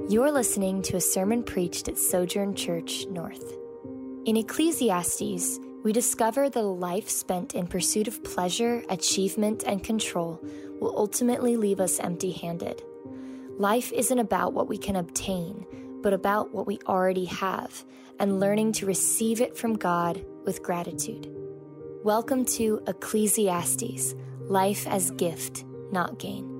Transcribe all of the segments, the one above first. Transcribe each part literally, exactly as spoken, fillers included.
You're listening to a sermon preached at Sojourn Church North. In Ecclesiastes, we discover that a life spent in pursuit of pleasure, achievement, and control will ultimately leave us empty-handed. Life isn't about what we can obtain, but about what we already have, and learning to receive it from God with gratitude. Welcome to Ecclesiastes, Life as Gift, Not Gain.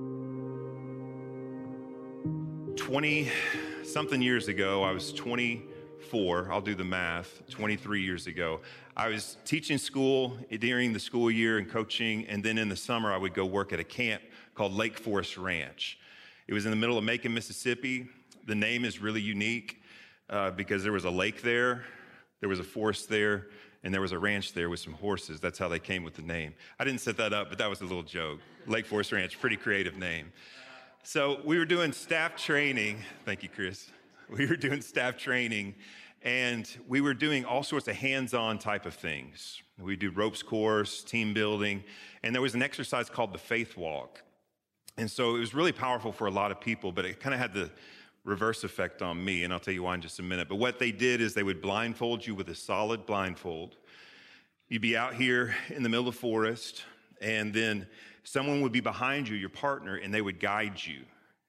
twenty-something years ago, I was twenty-four, I'll do the math, twenty-three years ago. I was teaching school during the school year and coaching, and then in the summer I would go work at a camp called Lake Forest Ranch. It was in the middle of Macon, Mississippi. The name is really unique uh, because there was a lake there, there was a forest there, and there was a ranch there with some horses. That's how they came with the name. I didn't set that up, but that was a little joke. Lake Forest Ranch, pretty creative name. So we were doing staff training. Thank you, Chris. We were doing staff training, and we were doing all sorts of hands-on type of things. We do ropes course, team building, and there was an exercise called the Faith Walk. And so it was really powerful for a lot of people, but it kind of had the reverse effect on me, and I'll tell you why in just a minute. But what they did is they would blindfold you with a solid blindfold. You'd be out here in the middle of the forest, and then someone would be behind you, your partner, and they would guide you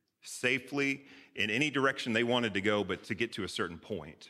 safely in any direction they wanted to go, but to get to a certain point.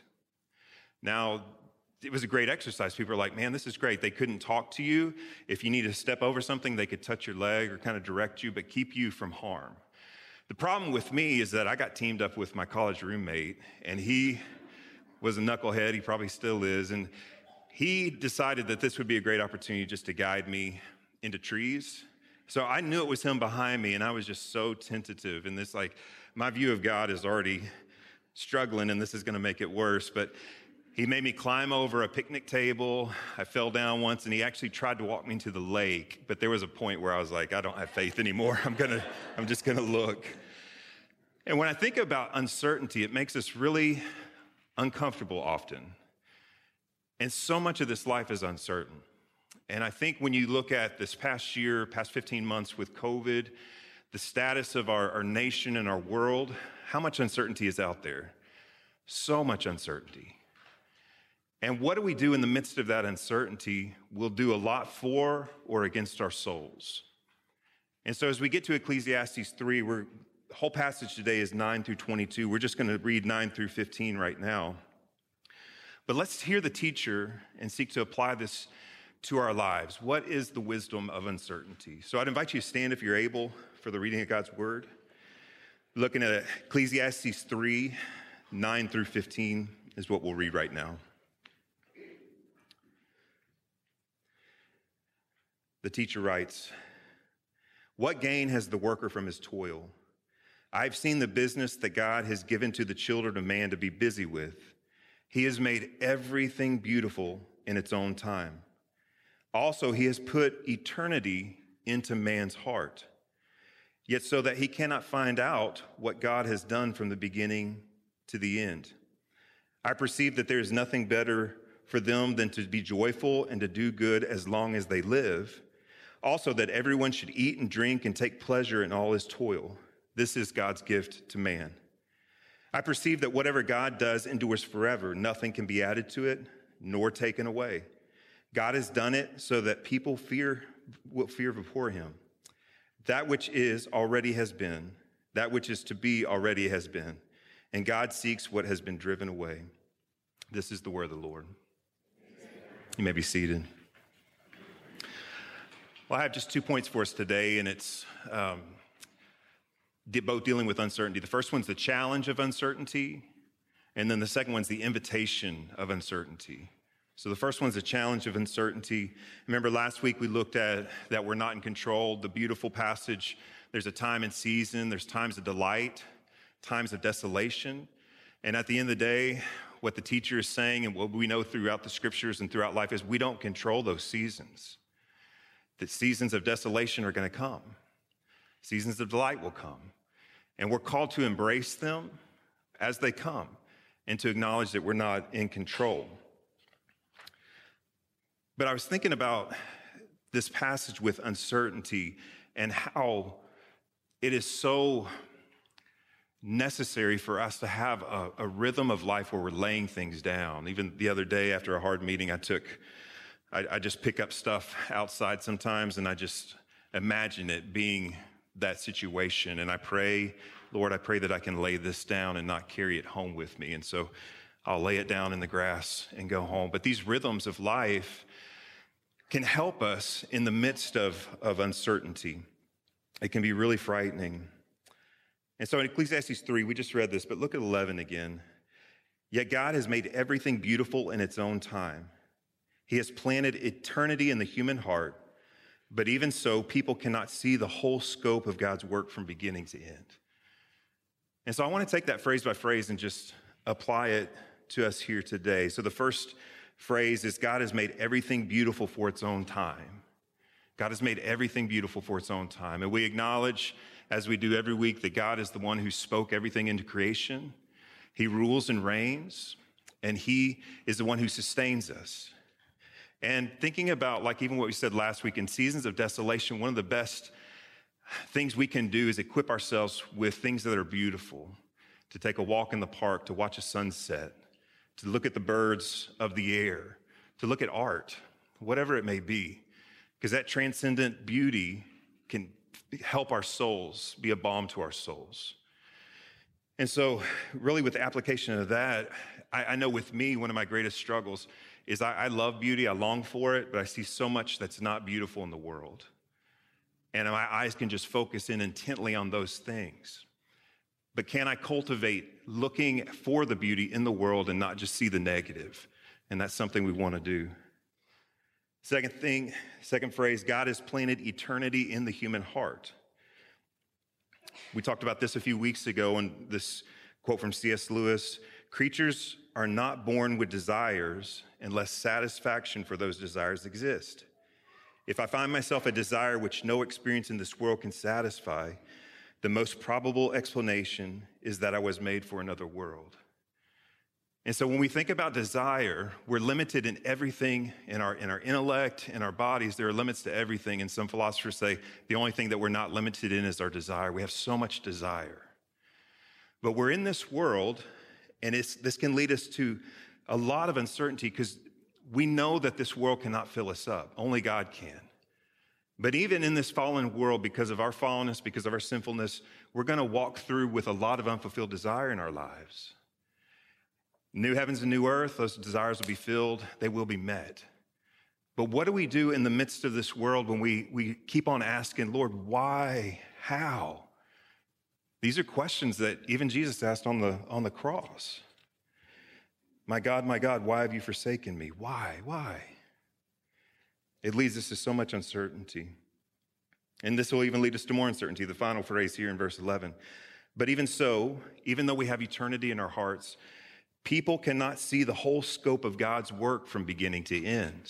Now, it was a great exercise. People are like, man, this is great. They couldn't talk to you. If you need to step over something, they could touch your leg or kind of direct you, but keep you from harm. The problem with me is that I got teamed up with my college roommate, and he was a knucklehead. He probably still is. And he decided that this would be a great opportunity just to guide me into trees. So I knew it was him behind me, and I was just so tentative. And this, like, my view of God is already struggling, and this is going to make it worse. But he made me climb over a picnic table. I fell down once, and he actually tried to walk me to the lake. But there was a point where I was like, I don't have faith anymore. I'm gonna, I'm just gonna look. And when I think about uncertainty, it makes us really uncomfortable often. And so much of this life is uncertain. And I think when you look at this past year, past fifteen months with COVID, the status of our, our nation and our world, how much uncertainty is out there? So much uncertainty. And what do we do in the midst of that uncertainty? We'll do a lot for or against our souls. And so as we get to Ecclesiastes three, we're, the whole passage today is nine through twenty-two. We're just going to read nine through fifteen right now. But let's hear the teacher and seek to apply this to our lives. What is the wisdom of uncertainty? So I'd invite you to stand if you're able for the reading of God's word. Looking at Ecclesiastes three, nine through fifteen is what we'll read right now. The teacher writes, "What gain has the worker from his toil? I've seen the business that God has given to the children of man to be busy with. He has made everything beautiful in its own time. Also, he has put eternity into man's heart, yet so that he cannot find out what God has done from the beginning to the end. I perceive that there is nothing better for them than to be joyful and to do good as long as they live. Also, that everyone should eat and drink and take pleasure in all his toil. This is God's gift to man. I perceive that whatever God does endures forever. Nothing can be added to it, nor taken away. God has done it so that people fear will fear before him. That which is already has been. That which is to be already has been. And God seeks what has been driven away." This is the word of the Lord. You may be seated. Well, I have just two points for us today, and it's um, both dealing with uncertainty. The first one's the challenge of uncertainty, and then the second one's the invitation of uncertainty. So the first one's the challenge of uncertainty. Remember last week we looked at that we're not in control, the beautiful passage. There's a time and season, there's times of delight, times of desolation. And at the end of the day, what the teacher is saying and what we know throughout the scriptures and throughout life is we don't control those seasons. The seasons of desolation are going to come. Seasons of delight will come. And we're called to embrace them as they come and to acknowledge that we're not in control. But I was thinking about this passage with uncertainty and how it is so necessary for us to have a, a rhythm of life where we're laying things down. Even the other day after a hard meeting, I took, I, I just pick up stuff outside sometimes, and I just imagine it being that situation. And I pray, Lord, I pray that I can lay this down and not carry it home with me. And so I'll lay it down in the grass and go home. But these rhythms of life can help us in the midst of, of uncertainty. It can be really frightening. And so in Ecclesiastes three, we just read this, but look at eleven again. Yet God has made everything beautiful in its own time. He has planted eternity in the human heart, but even so, people cannot see the whole scope of God's work from beginning to end. And so I want to take that phrase by phrase and just apply it to us here today. So the first phrase is God has made everything beautiful for its own time. God has made everything beautiful for its own time. And we acknowledge, as we do every week, that God is the one who spoke everything into creation. He rules and reigns, and he is the one who sustains us. And thinking about, like even what we said last week, in seasons of desolation, one of the best things we can do is equip ourselves with things that are beautiful, to take a walk in the park, to watch a sunset, to look at the birds of the air, to look at art, whatever it may be, because that transcendent beauty can help our souls, be a balm to our souls. And so really with the application of that, I, I know with me, one of my greatest struggles is I, I love beauty, I long for it, but I see so much that's not beautiful in the world. And my eyes can just focus in intently on those things. But can I cultivate looking for the beauty in the world and not just see the negative? And that's something we want to do. Second thing, second phrase, God has planted eternity in the human heart. We talked about this a few weeks ago in this quote from C S Lewis: creatures are not born with desires unless satisfaction for those desires exist. If I find myself a desire which no experience in this world can satisfy, the most probable explanation is that I was made for another world. And so when we think about desire, we're limited in everything in our, in our intellect, in our bodies. There are limits to everything. And some philosophers say the only thing that we're not limited in is our desire. We have so much desire. But we're in this world, and it's, this can lead us to a lot of uncertainty because we know that this world cannot fill us up. Only God can. But even in this fallen world, because of our fallenness, because of our sinfulness, we're going to walk through with a lot of unfulfilled desire in our lives. New heavens and new earth, those desires will be filled, they will be met. But what do we do in the midst of this world when we, we keep on asking, Lord, why, how? These are questions that even Jesus asked on the, on the cross. My God, my God, why have you forsaken me? Why, why? It leads us to so much uncertainty. And this will even lead us to more uncertainty. The final phrase here in verse eleven. But even so, even though we have eternity in our hearts, people cannot see the whole scope of God's work from beginning to end.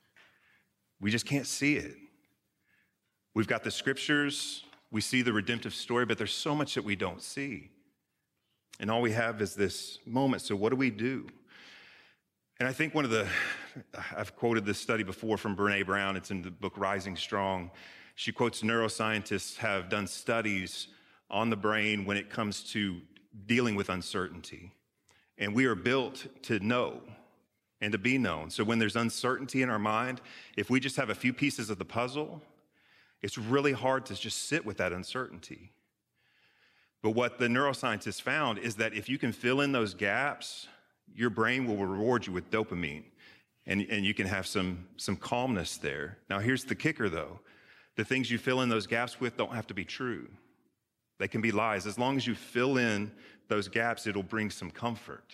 We just can't see it. We've got the scriptures, we see the redemptive story, but there's so much that we don't see. And all we have is this moment. So what do we do? And I think one of the, I've quoted this study before from Brené Brown. It's in the book Rising Strong. She quotes neuroscientists have done studies on the brain when it comes to dealing with uncertainty. And we are built to know and to be known. So when there's uncertainty in our mind, if we just have a few pieces of the puzzle, it's really hard to just sit with that uncertainty. But what the neuroscientists found is that if you can fill in those gaps, your brain will reward you with dopamine, and, and you can have some, some calmness there. Now, here's the kicker, though. The things you fill in those gaps with don't have to be true. They can be lies. As long as you fill in those gaps, it'll bring some comfort.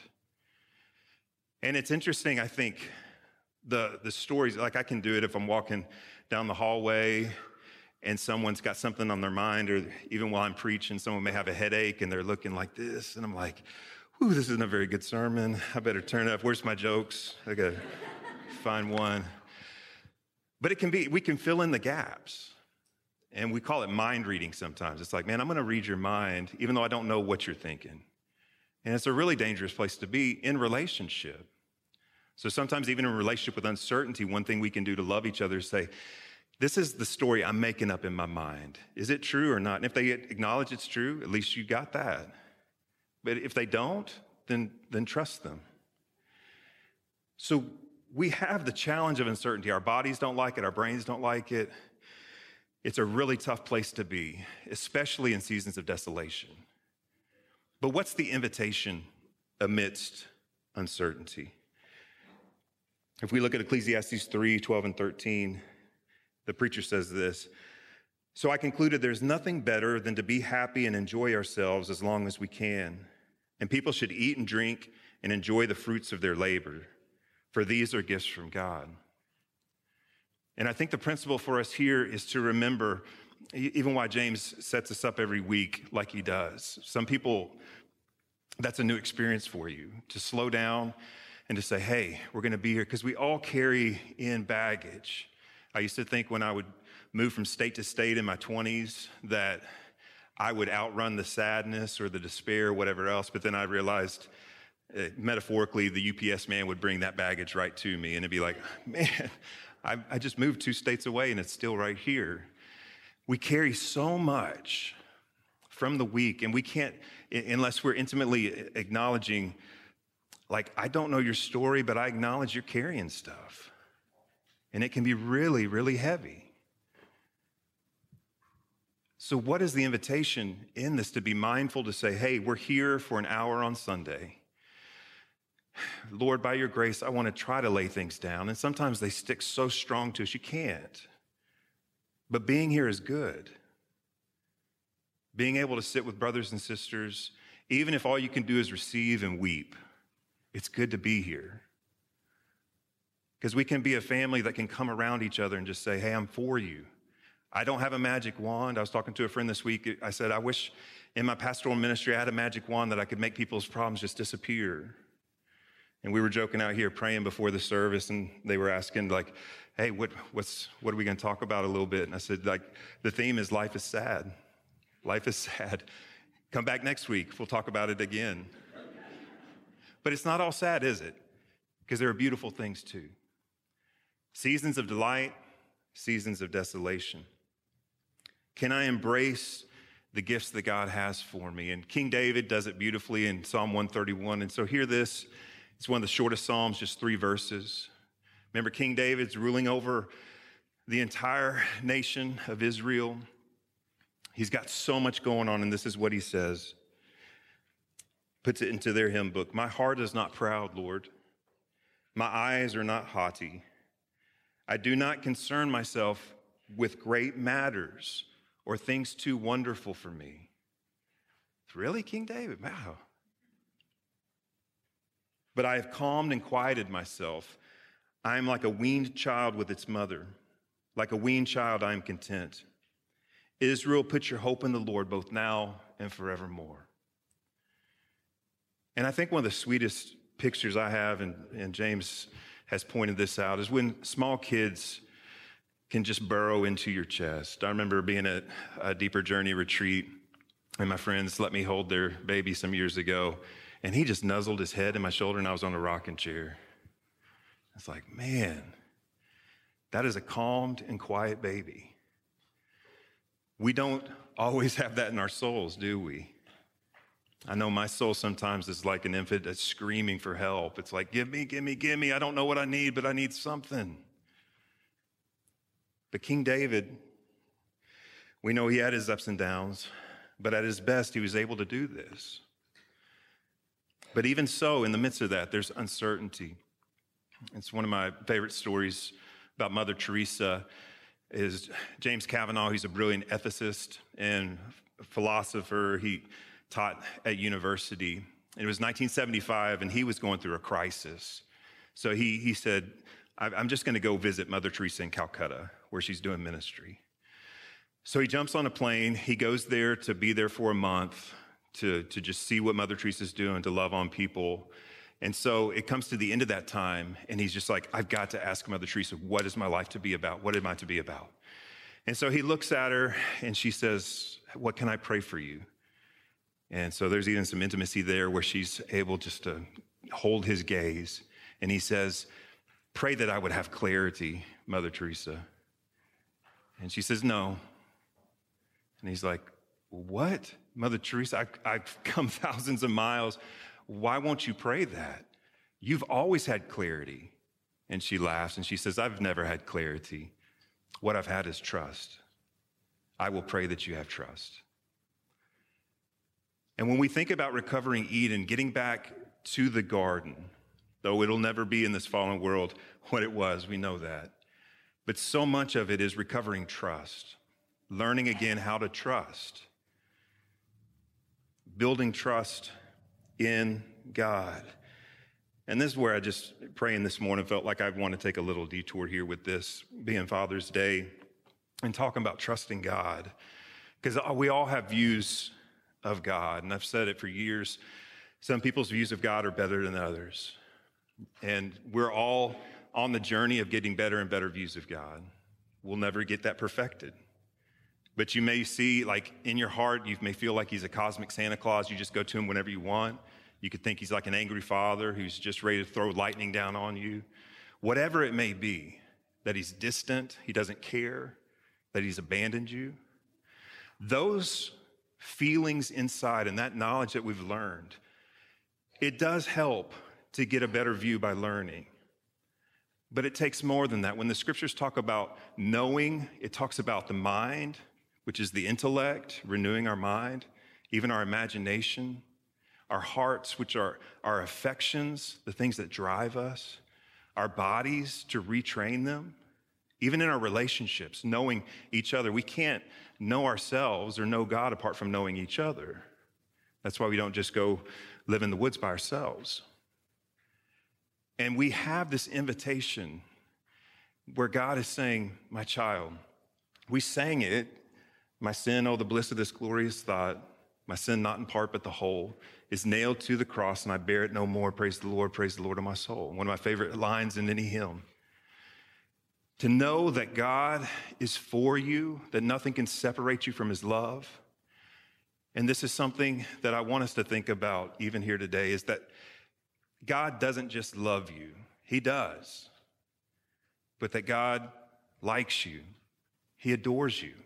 And it's interesting, I think, the, the stories, like I can do it if I'm walking down the hallway and someone's got something on their mind, or even while I'm preaching, someone may have a headache and they're looking like this, and I'm like, whew, this isn't a very good sermon. I better turn up. Where's my jokes? I gotta find one. But it can be, we can fill in the gaps. And we call it mind reading sometimes. It's like, man, I'm gonna read your mind, even though I don't know what you're thinking. And it's a really dangerous place to be in relationship. So sometimes even in a relationship with uncertainty, one thing we can do to love each other is say, this is the story I'm making up in my mind. Is it true or not? And if they acknowledge it's true, at least you got that. But if they don't, then, then trust them. So we have the challenge of uncertainty. Our bodies don't like it. Our brains don't like it. It's a really tough place to be, especially in seasons of desolation. But what's the invitation amidst uncertainty? If we look at Ecclesiastes three, twelve, and thirteen, the preacher says this: "So I concluded there's nothing better than to be happy and enjoy ourselves as long as we can. And people should eat and drink and enjoy the fruits of their labor, for these are gifts from God." And I think the principle for us here is to remember, even why James sets us up every week like he does. Some people, that's a new experience for you, to slow down and to say, hey, we're going to be here, because we all carry in baggage. I used to think when I would move from state to state in my twenties that I would outrun the sadness or the despair, whatever else, but then I realized, uh, metaphorically, the U P S man would bring that baggage right to me, and it'd be like, man, I, I just moved two states away and it's still right here. We carry so much from the week, and we can't, unless we're intimately acknowledging, like, I don't know your story, but I acknowledge you're carrying stuff. And it can be really, really heavy. So what is the invitation in this? To be mindful, to say, hey, we're here for an hour on Sunday. Lord, by your grace, I want to try to lay things down. And sometimes they stick so strong to us, you can't. But being here is good. Being able to sit with brothers and sisters, even if all you can do is receive and weep, it's good to be here. Because we can be a family that can come around each other and just say, hey, I'm for you. I don't have a magic wand. I was talking to a friend this week. I said, I wish in my pastoral ministry I had a magic wand that I could make people's problems just disappear. And we were joking out here praying before the service, and they were asking, like, hey, what, what's, what are we going to talk about a little bit? And I said, like, the theme is life is sad. Life is sad. Come back next week. We'll talk about it again. But it's not all sad, is it? Because there are beautiful things too. Seasons of delight, seasons of desolation. Can I embrace the gifts that God has for me? And King David does it beautifully in Psalm one thirty-one. And so hear this. It's one of the shortest Psalms, just three verses. Remember, King David's ruling over the entire nation of Israel. He's got so much going on, and this is what he says. Puts it into their hymn book. My heart is not proud, Lord. My eyes are not haughty. I do not concern myself with great matters or things too wonderful for me. Really, King David? Wow. But I have calmed and quieted myself. I am like a weaned child with its mother. Like a weaned child, I am content. Israel, put your hope in the Lord both now and forevermore. And I think one of the sweetest pictures I have, and, and James has pointed this out, is when small kids can just burrow into your chest. I remember being at a Deeper Journey retreat, and my friends let me hold their baby some years ago, and he just nuzzled his head in my shoulder, and I was on a rocking chair. It's like, man, that is a calmed and quiet baby. We don't always have that in our souls, do we? I know my soul sometimes is like an infant that's screaming for help. It's like, give me, give me, give me. I don't know what I need, but I need something. But King David, we know he had his ups and downs, but at his best, he was able to do this. But even so, in the midst of that, there's uncertainty. It's one of my favorite stories about Mother Teresa is James Kavanaugh. He's a brilliant ethicist and philosopher. He taught at university. It was nineteen seventy-five, and he was going through a crisis. So he, he said, I'm just going to go visit Mother Teresa in Calcutta, where she's doing ministry. So he jumps on a plane. He goes there to be there for a month, to, to just see what Mother Teresa's doing, to love on people. And so it comes to the end of that time, and he's just like, I've got to ask Mother Teresa, what is my life to be about? What am I to be about? And so he looks at her, and she says, what can I pray for you? And so there's even some intimacy there where she's able just to hold his gaze. And he says, pray that I would have clarity, Mother Teresa. And she says, no. And he's like, What? Mother Teresa, I've, I've come thousands of miles. Why won't you pray that? You've always had clarity. And she laughs and she says, I've never had clarity. What I've had is trust. I will pray that you have trust. And when we think about recovering Eden, getting back to the garden, though it'll never be in this fallen world what it was, we know that. But so much of it is recovering trust, learning again how to trust, building trust in God. And this is where I just, praying this morning, felt like I want to take a little detour here with this being Father's Day and talking about trusting God. Because we all have views of God, and I've said it for years. Some people's views of God are better than others. And we're all on the journey of getting better and better views of God. We'll never get that perfected. But you may see, like, in your heart, you may feel like he's a cosmic Santa Claus. You just go to him whenever you want. You could think he's like an angry father who's just ready to throw lightning down on you. Whatever it may be, that he's distant, he doesn't care, that he's abandoned you. Those feelings inside and that knowledge that we've learned, it does help to get a better view by learning. But it takes more than that. When the scriptures talk about knowing, it talks about the mind, which is the intellect, renewing our mind, even our imagination, our hearts, which are our affections, the things that drive us, our bodies, to retrain them, even in our relationships, knowing each other. We can't know ourselves or know God apart from knowing each other. That's why we don't just go live in the woods by ourselves. And we have this invitation where God is saying, my child, we sang it, my sin, oh, the bliss of this glorious thought, my sin not in part but the whole, is nailed to the cross and I bear it no more. Praise the Lord, praise the Lord of my soul. One of my favorite lines in any hymn. To know that God is for you, that nothing can separate you from his love. And this is something that I want us to think about even here today, is that God doesn't just love you, he does. But that God likes you, he adores you.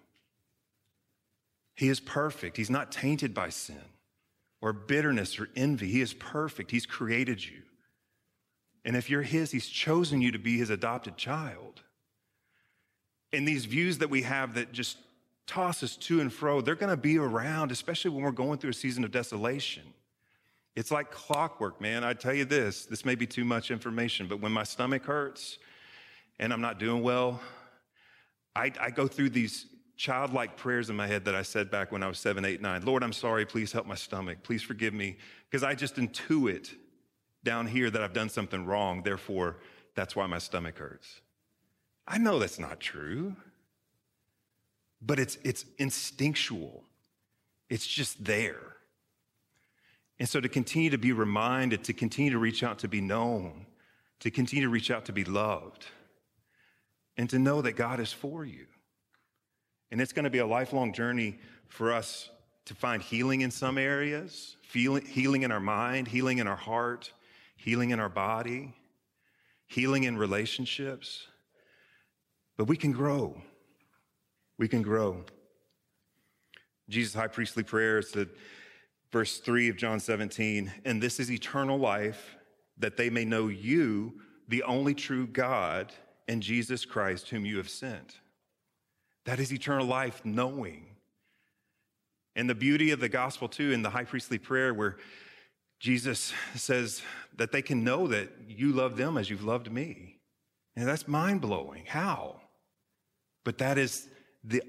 He is perfect. He's not tainted by sin or bitterness or envy. He is perfect. He's created you. And if you're his, he's chosen you to be his adopted child. And these views that we have that just toss us to and fro, they're going to be around, especially when we're going through a season of desolation. It's like clockwork, man. I tell you this, this may be too much information, but when my stomach hurts and I'm not doing well, I, I go through these childlike prayers in my head that I said back when I was seven, eight, nine. Lord, I'm sorry. Please help my stomach. Please forgive me. Because I just intuit down here that I've done something wrong. Therefore, that's why my stomach hurts. I know that's not true, but it's, it's instinctual. It's just there. And so to continue to be reminded, to continue to reach out to be known, to continue to reach out to be loved, and to know that God is for you. And it's going to be a lifelong journey for us to find healing in some areas, feeling, healing in our mind, healing in our heart, healing in our body, healing in relationships. But we can grow. We can grow. Jesus' high priestly prayer is the verse three of John seventeen, and this is eternal life, that they may know you, the only true God, and Jesus Christ, whom you have sent. That is eternal life, knowing. And the beauty of the gospel, too, in the high priestly prayer, where Jesus says that they can know that you love them as you've loved me. And that's mind-blowing. How? But that is the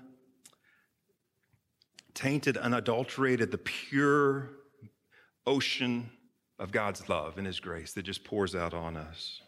untainted, unadulterated, the pure ocean of God's love and his grace that just pours out on us.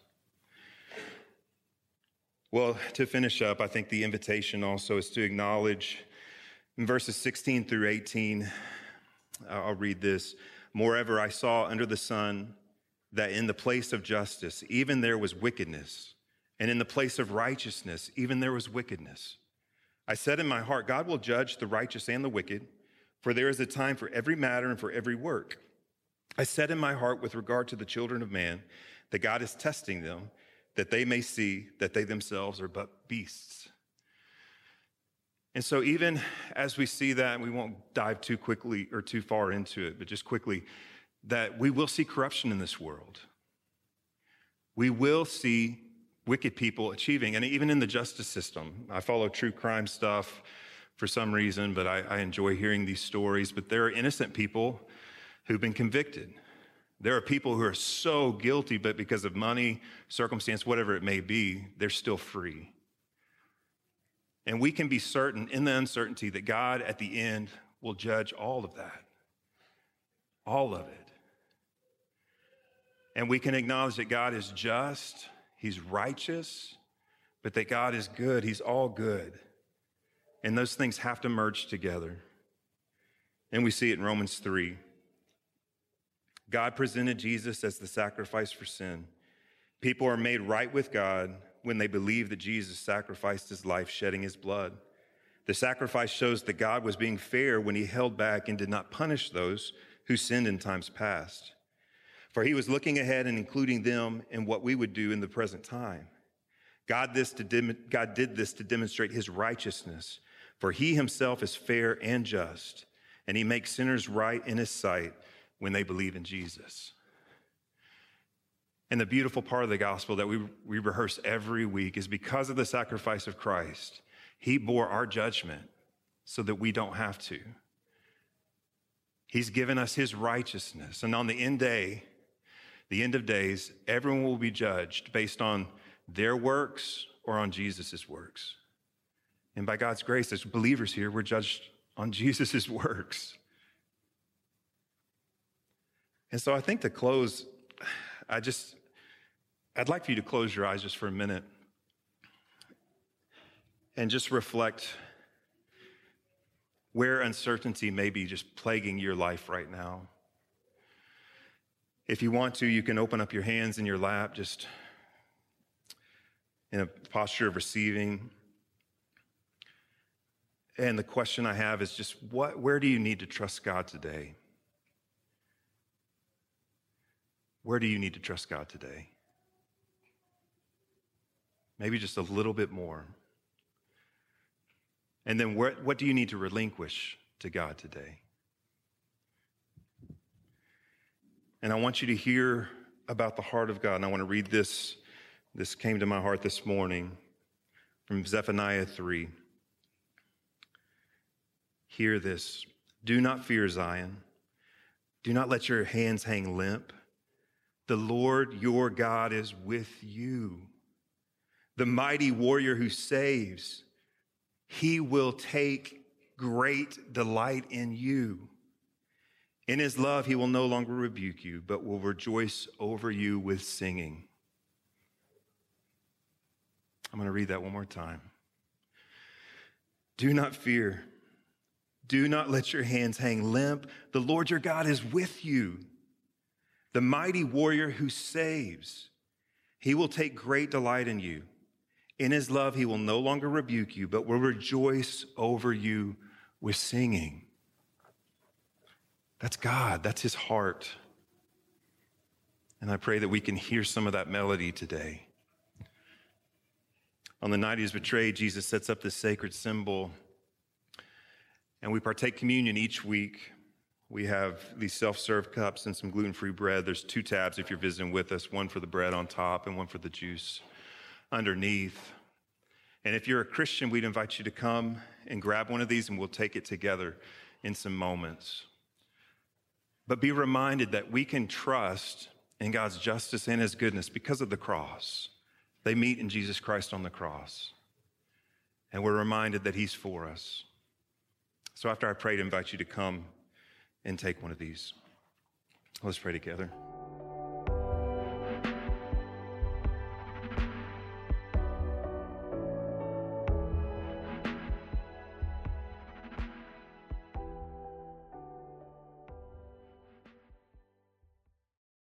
Well, to finish up, I think the invitation also is to acknowledge in verses sixteen through eighteen, I'll read this. Moreover, I saw under the sun that in the place of justice, even there was wickedness, and in the place of righteousness, even there was wickedness. I said in my heart, God will judge the righteous and the wicked, for there is a time for every matter and for every work. I said in my heart with regard to the children of man, that God is testing them, that they may see that they themselves are but beasts. And so even as we see that, we won't dive too quickly or too far into it, but just quickly, that we will see corruption in this world. We will see wicked people achieving, and even in the justice system. I follow true crime stuff for some reason, but I, I enjoy hearing these stories. But there are innocent people who've been convicted. There are people who are so guilty, but because of money, circumstance, whatever it may be, they're still free. And we can be certain in the uncertainty that God at the end will judge all of that, all of it. And we can acknowledge that God is just, he's righteous, but that God is good, he's all good. And those things have to merge together. And we see it in Romans three. God presented Jesus as the sacrifice for sin. People are made right with God when they believe that Jesus sacrificed his life, shedding his blood. The sacrifice shows that God was being fair when he held back and did not punish those who sinned in times past. For he was looking ahead and including them in what we would do in the present time. God, this to dem- God did this to demonstrate his righteousness, for he himself is fair and just, and he makes sinners right in his sight when they believe in Jesus. And the beautiful part of the gospel that we, we rehearse every week is because of the sacrifice of Christ, he bore our judgment so that we don't have to. He's given us his righteousness. And on the end day, the end of days, everyone will be judged based on their works or on Jesus' works. And by God's grace, as believers here, we're judged on Jesus' works. And so I think to close, I just, I'd like for you to close your eyes just for a minute and just reflect where uncertainty may be just plaguing your life right now. If you want to, you can open up your hands in your lap, just in a posture of receiving. And the question I have is just, what, where do you need to trust God today? Where do you need to trust God today? Maybe just a little bit more. And then where, what do you need to relinquish to God today? And I want you to hear about the heart of God. And I want to read this. This came to my heart this morning from Zephaniah three. Hear this. Do not fear, Zion. Do not let your hands hang limp. The Lord your God is with you. The mighty warrior who saves. He will take great delight in you. In his love, he will no longer rebuke you, but will rejoice over you with singing. I'm going to read that one more time. Do not fear. Do not let your hands hang limp. The Lord your God is with you. The mighty warrior who saves. He will take great delight in you. In his love, he will no longer rebuke you, but will rejoice over you with singing. That's God. That's his heart. And I pray that we can hear some of that melody today. On the night he was betrayed, Jesus sets up this sacred symbol, and we partake communion each week. We have these self-serve cups and some gluten-free bread. There's two tabs if you're visiting with us, one for the bread on top and one for the juice underneath. And if you're a Christian, we'd invite you to come and grab one of these, and we'll take it together in some moments. But be reminded that we can trust in God's justice and his goodness because of the cross. They meet in Jesus Christ on the cross. And we're reminded that he's for us. So after I pray, I invite you to come and take one of these. Let's pray together.